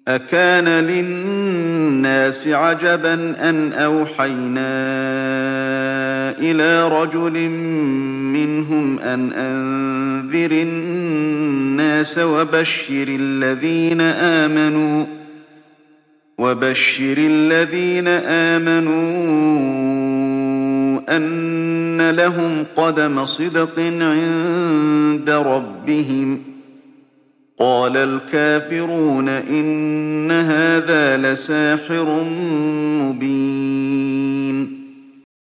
أكان للناس عجبا أن أوحينا إلى رجل منهم أن أنذر الناس وبشر الذين آمنوا أن لهم قدم صدق عند ربهم. قال الكافرون إن هذا لساحر مبين.